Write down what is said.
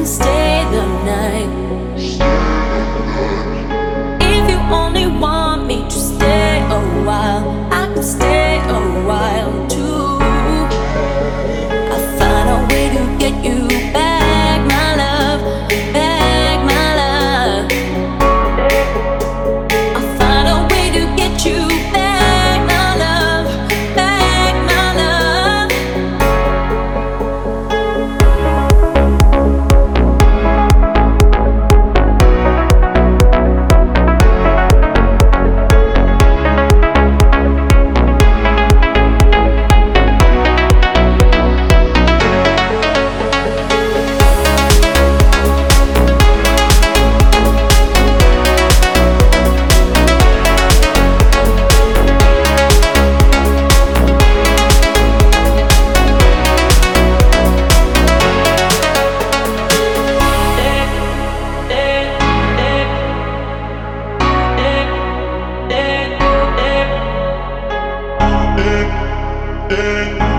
stay the night. If you only want me to stay a while, I can stay a while too. I'll find a way to get you back, my love, back, my love. I'll find a way to get you back, my love, back, my love. Yeah.